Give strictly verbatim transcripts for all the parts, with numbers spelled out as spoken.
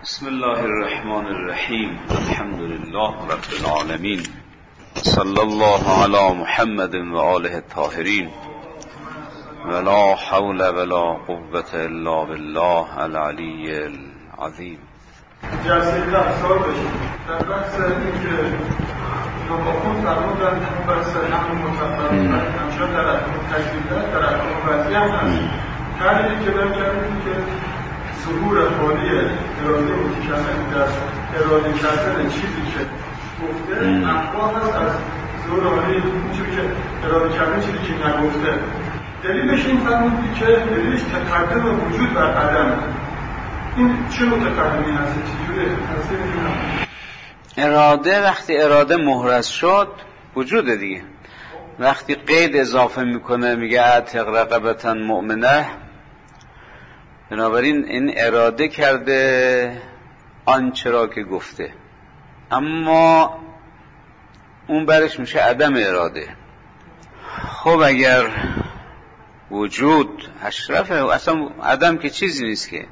بسم الله الرحمن الرحیم. الحمد لله رب العالمین. صلی الله علی محمد و آله الطاهرین. ولا حول ولا قوة الا بالله العلی العظیم. جلسه بحث‌ها بشیم. در بحث این که نوباخون فرمودن همون بحث همون متفرد همشا در احکام تجدیدت در احکام وضعی هم هست. تحلیلی که برم کردیم که ظهور خالی اراده متکلم در اراده کردن چیزی که گفته انواع هست از ظهور خالی چیزی که اراده کردن چیزی که نگفته. دلیلش این فرمودی که دلیلش تقدم وجود بر عدم. این چه متقدمی هست؟ چجوری هستی می‌دونم؟ اراده وقتی اراده محرز شد وجود دیگه. وقتی قید اضافه میکنه میگه اعتق رقبة مؤمنه، بنابراین این اراده کرده آنچه را که گفته، اما اون برش میشه عدم اراده. خب اگر وجود اشرفه، اصلا عدم که چیزی نیست که،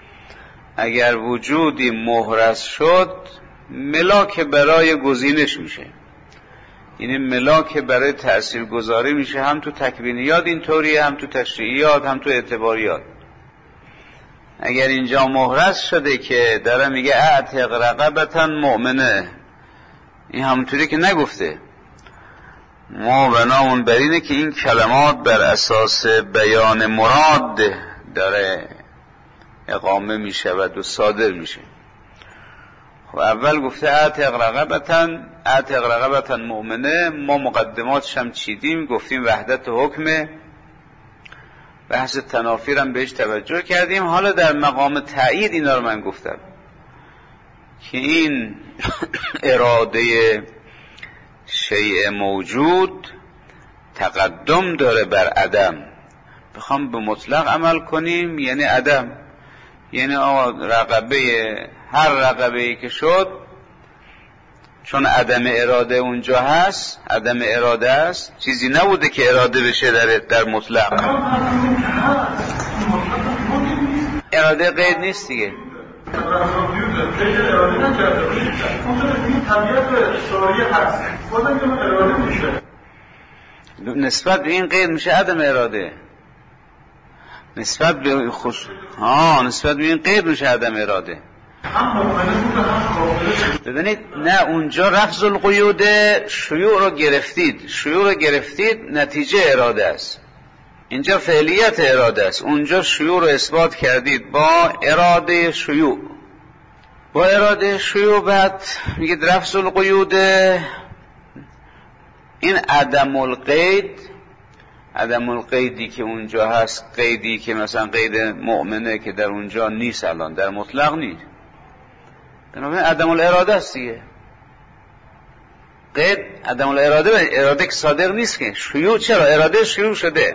اگر وجودی محرز شد ملاک برای گزینش میشه، یعنی ملاک برای تأثیر گذاری میشه، هم تو تکوینیات اینطوریه، هم تو تشریعیات، هم تو اعتباریات. اگر اینجا محرز شده که داره میگه اعتق رقبة مؤمنه، این همونطوری که نگفته. ما بنامون بر اینه که این کلمات بر اساس بیان مراد داره اقامه میشود و صادر میشه. خب اول گفته اعتق رقبة اعتق رقبة مؤمنه، ما مقدماتش هم چیدیم، گفتیم وحدت حکمه، بحث تنافیر هم بهش توجه کردیم. حالا در مقام تایید اینا رو من گفتم که این اراده شیء موجود تقدم داره بر عدم. بخوام به مطلق عمل کنیم یعنی عدم، یعنی آقا رقبه، هر رقبه ای که شد چون عدم اراده اونجا هست، عدم اراده است، چیزی نبوده که اراده بشه در, در مطلق. اراده قید نیست دیگه. نسبت به این قید میشه عدم اراده، نسبت به خوش ها نسبت به این قید میشه عدم اراده. ببینید نه، اونجا رفض القیود شیوع رو گرفتید، شیوع رو گرفتید نتیجه اراده است. اینجا فعلیت اراده است، اونجا شیوع رو اثبات کردید با اراده شیوع، با اراده شیوع. بعد میگید رفض القیود، این عدم القید، عدم القیدی که اونجا هست، قیدی که مثلا قید مؤمنه که در اونجا نیست، الان در مطلق نیست، بنابراین عدم الاراده است دیگه. قید عدم الاراده، اراده که صادق نیست که. شیوع چرا؟ اراده شیوع شده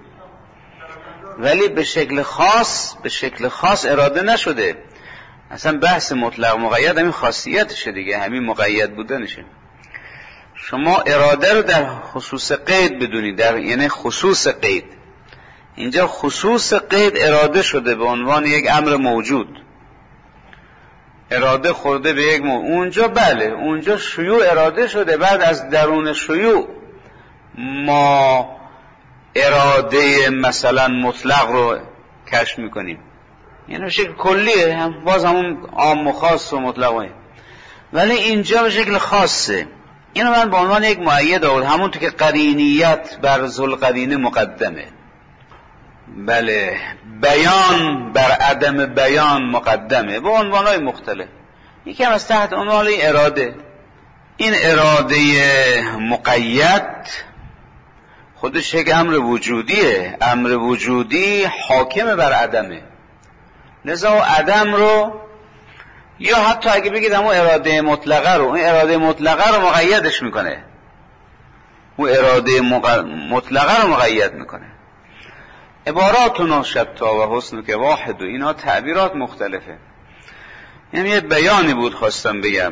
ولی به شکل خاص، به شکل خاص اراده نشده. اصلا بحث مطلق مقید همین خاصیتشه دیگه، همین مقید بودنشه. شما اراده رو در خصوص قید بدونید، در یعنی خصوص قید. اینجا خصوص قید اراده شده به عنوان یک امر موجود، اراده خورده به یک موجود. اونجا بله، اونجا شیوع اراده شده، بعد از درون شیوع ما اراده مثلا مطلق رو کشف میکنیم، یعنی به شکل کلیه، هم باز همون عام و خاص و مطلقه، ولی اینجا به شکل خاصه. اینو من به عنوان یک مؤید آورد، همون تو که قرینیت بر ذوالقرینه مقدمه. بله، بیان بر عدم بیان مقدمه به عنوانهای مختلف. یکی هم از تحت عنوان اراده. این اراده مقید خودش یک امر وجودیه، امر وجودی حاکم بر عدمه، لذا عدم رو، یا حتی اگه بگید همون اراده مطلقه رو، این اراده مطلقه رو مقیدش میکنه، اون اراده مطلقه رو مقید میکنه. عباراتنا شتا و حسن که واحد و اینا تعبیرات مختلفه. یعنی یه بیانی بود خواستم بگم.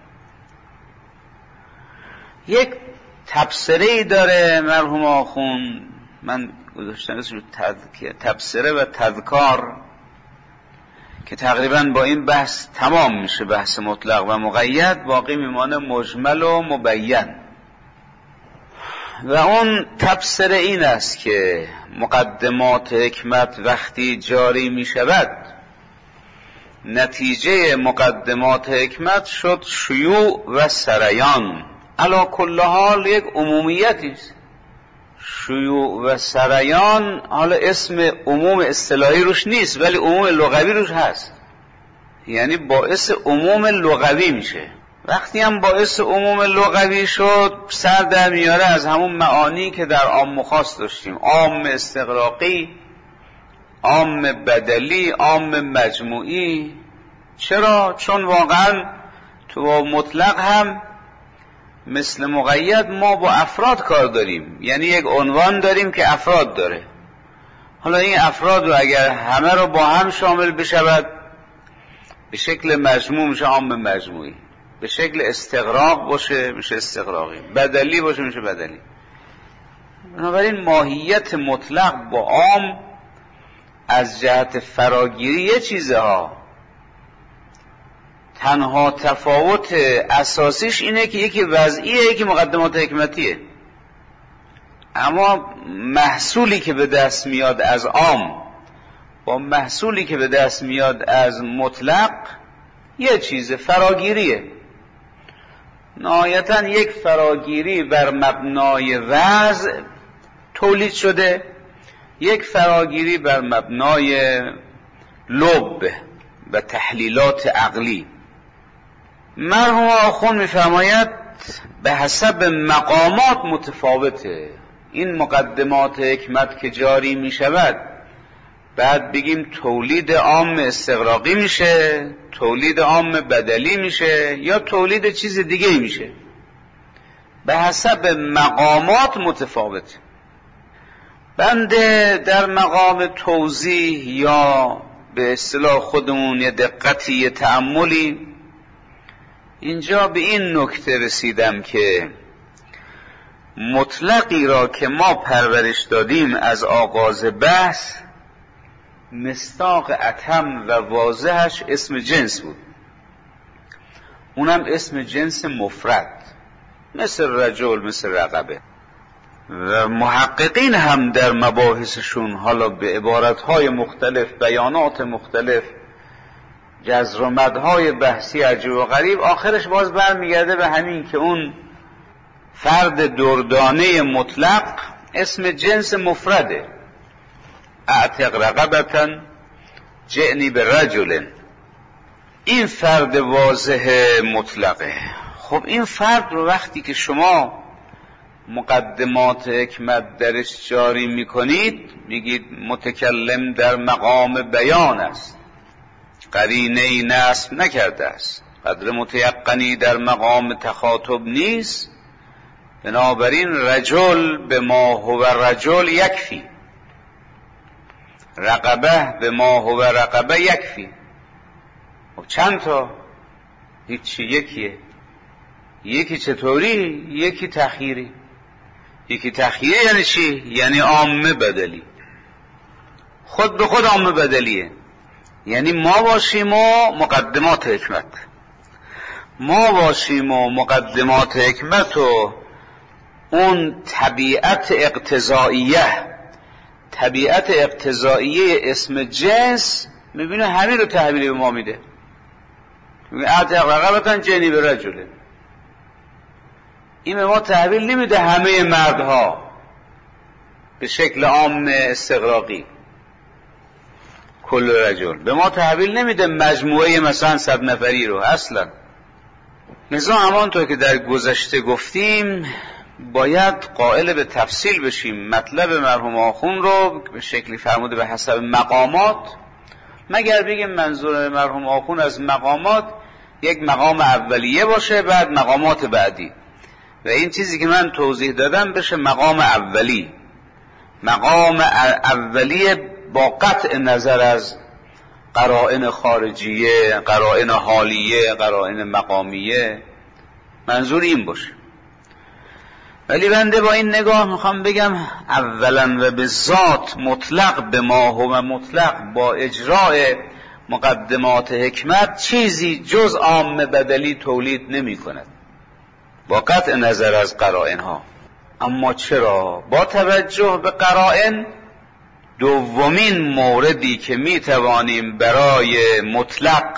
یک تبصره داره مرحوم آخون، من گذاشتم اسمش تبصره و تذکار، که تقریبا با این بحث تمام میشه، بحث مطلق و مقید، باقی میمانه مجمل و مبین. و اون تفسیر این است که مقدمات حکمت وقتی جاری میشود، نتیجه مقدمات حکمت شد شیوع و سریان. علی کل حال یک عمومیتی است. شیوع و سریان حالا اسم عموم اصطلاحی روش نیست، ولی عموم لغوی روش هست، یعنی باعث عموم لغوی میشه. وقتی هم باعث عموم لغوی شد، سر در میاره از همون معانی که در عام و خاص داشتیم، عام استغراقی، عام بدلی، عام مجموعی. چرا؟ چون واقعا تو مطلق هم مثل مقید ما با افراد کار داریم، یعنی یک عنوان داریم که افراد داره. حالا این افراد رو اگر همه رو با هم شامل بشود، به شکل مجموع میشه عام مجموعی، به شکل استغراق باشه میشه استغراقی، بدلی باشه میشه بدلی. بنابراین ماهیت مطلق با عام از جهت فراگیری یه چیزه ها، تنها تفاوت اساسیش اینه که یکی وضعیه یکی مقدمات حکمتیه، اما محصولی که به دست میاد از عام با محصولی که به دست میاد از مطلق یه چیز فراگیریه. نهایتاً یک فراگیری بر مبنای وضع تولید شده، یک فراگیری بر مبنای لب و تحلیلات عقلی. مرحوم آخوند می‌فرماید به حسب مقامات متفاوته. این مقدمات حکمت که جاری می‌شود، بعد بگیم تولید عام استغراقی میشه، تولید عام بدلی میشه، یا تولید چیز دیگه میشه. به حسب مقامات متفاوته. بنده در مقام توضیح یا به اصطلاح خودمون یه دقتی یه تأملی اینجا به این نکته رسیدم که مطلقی را که ما پرورش دادیم از آغاز بحث، مصداق اتم و واضحش اسم جنس بود، اونم اسم جنس مفرد، مثل رجل، مثل رقبه. و محققین هم در مباحثشون حالا به عبارتهای مختلف، بیانات مختلف، جزر و مدهای بحثی عجیب و غریب، آخرش باز برمیگرده به همین که اون فرد دردانه مطلق اسم جنس مفرده. اعتق رقبتا جئنی به رجل، این فرد واضح مطلقه. خب این فرد رو وقتی که شما مقدمات حکمت درش جاری میکنید، میگید متکلم در مقام بیان است، قرینه نصب نکرده است، قدر متیقنی در مقام تخاطب نیست، بنابراین رجل به ما هو رجل یکفی، رقبه به ما هو رقبه یکفی. خب چند تا؟ هیچی، یکیه. یکی چطوری؟ یکی تخییری. یکی تخییری یعنی چی؟ یعنی عامه بدلی، خود به خود عامه بدلیه. یعنی ما باشیم و مقدمات حکمت، ما باشیم و مقدمات حکمت و اون طبیعت اقتضائیه، طبیعت اقتضائیه اسم جنس، میبینه همین رو تحویل به ما میده. میگه اعتق رقبتا جئنی به رجل، این به ما تحویل نمیده همه مردها به شکل عام استغراقی کل رجل، به ما تحویل نمیده مجموعه مثلا صد نفری رو اصلا. لذا همانطور که در گذشته گفتیم باید قائل به تفصیل بشیم مطلب مرحوم آخوند رو به شکلی فرموده به حسب مقامات، مگر بگیم منظور مرحوم آخوند از مقامات یک مقام اولیه باشه بعد مقامات بعدی، و این چیزی که من توضیح دادم بشه مقام اولی. مقام اولیه با قطع نظر از قرائن خارجیه، قرائن حالیه، قرائن مقامیه، منظور این باشه. ولی بنده با این نگاه میخوام بگم اولا و به ذات مطلق به ما هو مطلق با اجراء مقدمات حکمت چیزی جز عام بدلی تولید نمی کند با قطع نظر از قرائن ها. اما چرا؟ با توجه به قرائن دومین موردی که می توانیم برای مطلق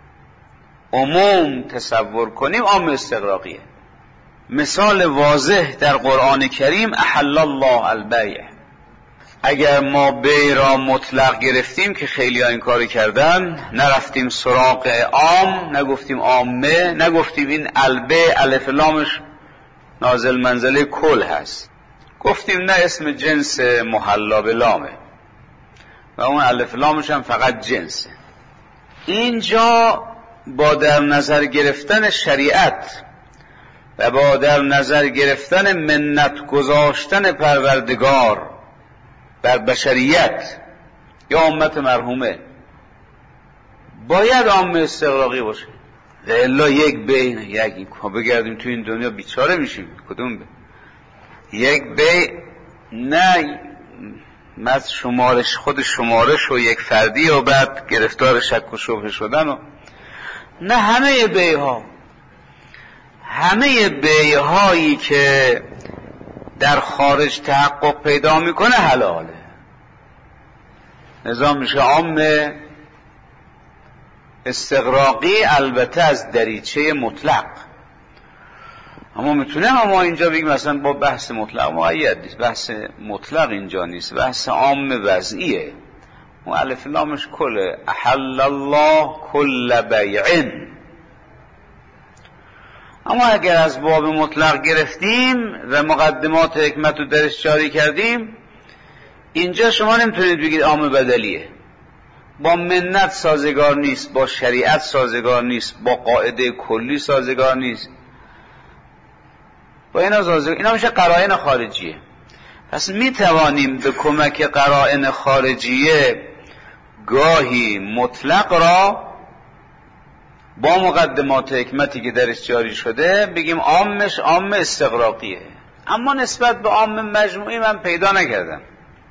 عموم تصور کنیم عام استغراقیه. مثال واضح در قرآن کریم احل الله البیع. اگر ما بیع را مطلق گرفتیم که خیلی ها این کار کردن، نرفتیم سراغ عام، نگفتیم عامه، نگفتیم این البیع الف لامش نازل منزله کل هست، گفتیم نه اسم جنس محلا به لامه و اون الف لامش هم فقط جنسه. اینجا با در نظر گرفتن شریعت و با در نظر گرفتن منت گذاشتن پروردگار بر بشریت یا امت مرحومه باید عام استغراقی باشه. و الا یک بیع یک بگردیم تو این دنیا بیچاره میشیم. کدوم بیع؟ یک بیع نه مز شمارش خود شمارش و یک فردی و بعد گرفتار شک و شبهه شدن و نه همه بیع ها، همه بیع هایی که در خارج تحقق پیدا میکنه حلاله. نظام میشه عام استغراقی، البته از دریچه مطلق. اما میتونیم اما اینجا بگیم مثلا با بحث مطلق مقید نیست، بحث مطلق اینجا نیست، بحث عام وضعیه. الف لامش کله. احل الله کل بیع. اما اگر از باب مطلق گرفتیم و مقدمات حکمت رو درش جاری کردیم، اینجا شما نمیتونید بگید عام بدلیه. با منت سازگار نیست، با شریعت سازگار نیست، با قاعده کلی سازگار نیست، با اینا سازگار. اینا میشه قرائن خارجیه. پس میتوانیم به کمک قرائن خارجیه گاهی مطلق را با مقدمات حکمتی که درش جاری شده بگیم عامش عام استغراقیه. اما نسبت به عام مجموعی من پیدا نکردم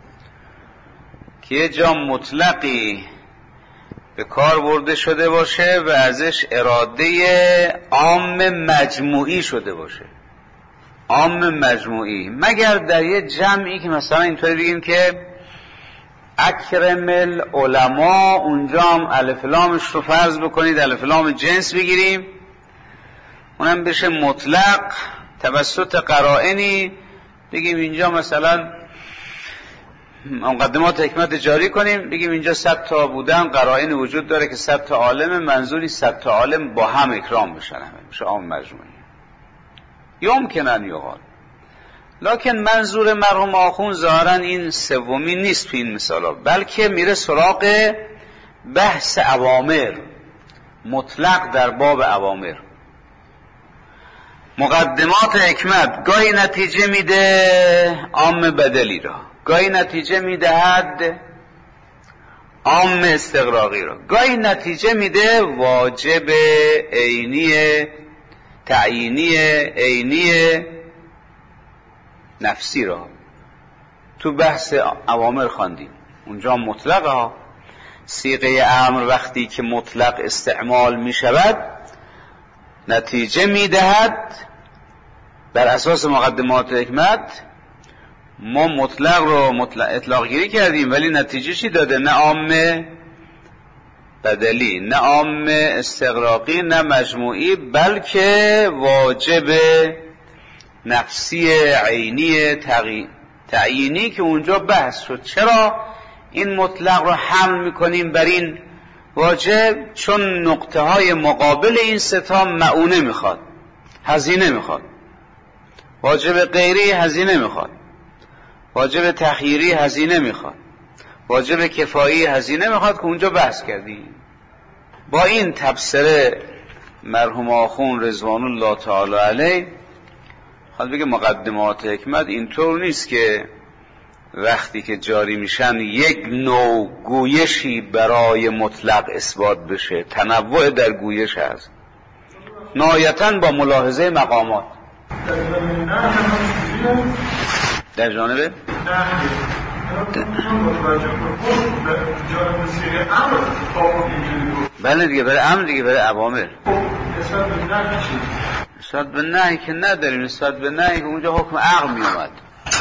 که یه جا مطلقی به کار برده شده باشه و ازش اراده عام مجموعی شده باشه. عام مجموعی مگر در یه جمعی که مثلا اینطوری بگیم که اکرم العلماء، اونجا هم الف لامش رو فرض بکنید الف لام جنس بگیریم، اونم بشه مطلق توسط قرائنی بگیم اینجا مثلا مقدمات حکمت جاری کنیم بگیم اینجا صد تا بودن قرائن وجود داره که صد تا عالم، منظوری صد تا عالم با هم اکرام بشن، همه میشه عام مجموعی. یمکنن یقال، لکن منظور مرحوم آخوند ظاهرا این سومی نیست تو این مثالا، بلکه میره سراغ بحث اوامر، مطلق در باب اوامر. مقدمات حکمت گاهی نتیجه میده عام بدلی را، گاهی نتیجه میدهد عام استغراقی را، گاهی نتیجه میده واجب عینی تعیینی عینی نفسی را. تو بحث اوامر خواندیم اونجا مطلق ها، صیغه امر وقتی که مطلق استعمال می شود نتیجه می دهد بر اساس مقدمات حکمت. ما مطلق رو مطلق اطلاق گیری کردیم ولی نتیجه چی داده؟ نه عام بدلی، نه عام استغراقی، نه مجموعی، بلکه واجب نفسی عینی تعیینی که اونجا بحث شد. چرا این مطلق رو حمل میکنیم بر این واجب؟ چون نقطه های مقابل این ستا معونه میخواد، هزینه میخواد. واجب غیری هزینه میخواد، واجب تخییری هزینه میخواد، واجب کفایی هزینه میخواد که اونجا بحث کردیم. با این تبصره مرحوم آخوند رضوان الله تعالی علیه خواهد بگه مقدمات حکمت اینطور نیست که وقتی که جاری میشن یک نوع گویشی برای مطلق اثبات بشه، تنوع در گویش هست، نهایتاً با ملاحظه مقامات. در جانبه بله دیگه برای امر دیگه، برای اوامر. نسبت به نهی که نداریم، نسبت به نهی که اونجا حکم عقل می اومد.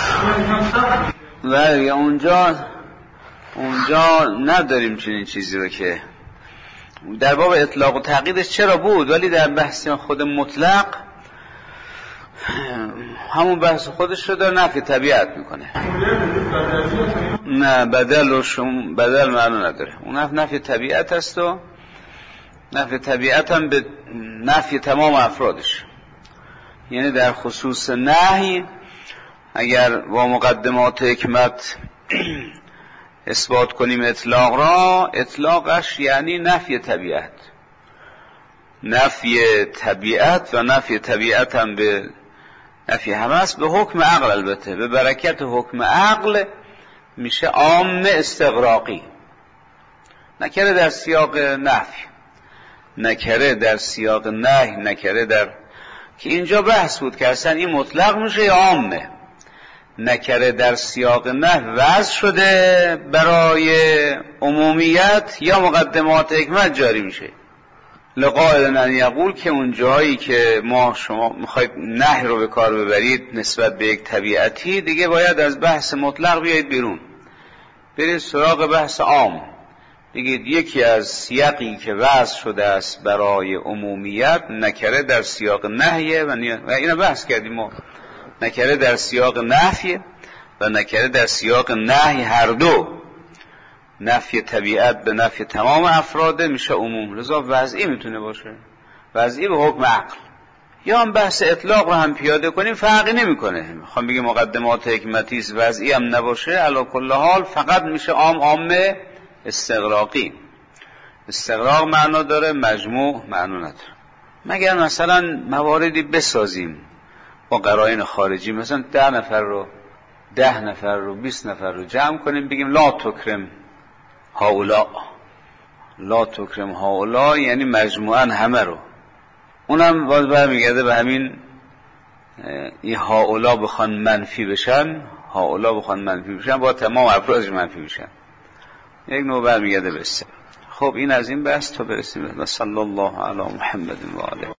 بله اونجا اونجا نداریم چنین چیزی رو که در باب اطلاق و تقییدش چرا بود، ولی در بحث خود مطلق همون بحث خودش رو در نفی طبیعت میکنه. نه بدل و شم بدل معنی نداره، اون نفی طبیعت است و نفی طبیعت هم به نفی تمام افرادش. یعنی در خصوص نهی اگر با مقدمات حکمت اثبات کنیم اطلاق را، اطلاقش یعنی نفی طبیعت، نفی طبیعت و نفی طبیعت هم به نفی هم است به حکم عقل. البته به برکت حکم عقل میشه عام استغراقی، نکره در سیاق نفی، نکره در سیاق نهی، نکره در که اینجا بحث بود که اصلا این مطلق میشه یا عامه. نکره در سیاق نهی وضع شده برای عمومیت یا مقدمات حکمت جاری میشه. لقائل ان یقول که اون جایی که ما شما میخواید نهی رو به کار ببرید نسبت به یک طبیعتی، دیگه باید از بحث مطلق بیایید بیرون، برید سراغ بحث عام. بگید یکی از سیاقی که وضع شده است برای عمومیت نکره در سیاق نهیه و, و اینو بحث کردیم ما. نکره در سیاق نفی و نکره در سیاق نهی هر دو، نفی طبیعت به نفی تمام افراده میشه عموم. لذا وضعی میتونه باشه، وضعی به حکم عقل. یا هم بحث اطلاق رو هم پیاده کنیم فرقی نمیکنه. میخوام بگم مقدمات حکمتی است وضعی هم نباشه، علی کل حال فقط میشه عام عامه استغراقی. استغراق معنا داره، مجموع معنا نداره. مگر مثلا مواردی بسازیم با قرائن خارجی، مثلا ده نفر رو ده نفر رو بیست نفر رو جمع کنیم بگیم لا تکرم هاولا، لا تکرم هاولا یعنی مجموعاً همه رو. اونم باز برمیگرده به همین این هاولا بخوان منفی بشن، هاولا بخوان منفی بشن با تمام افرادش منفی بشن، یک نوع برمیگرده بسته. خب این از این بحث تا برسیم و صلی الله علی محمد و آله.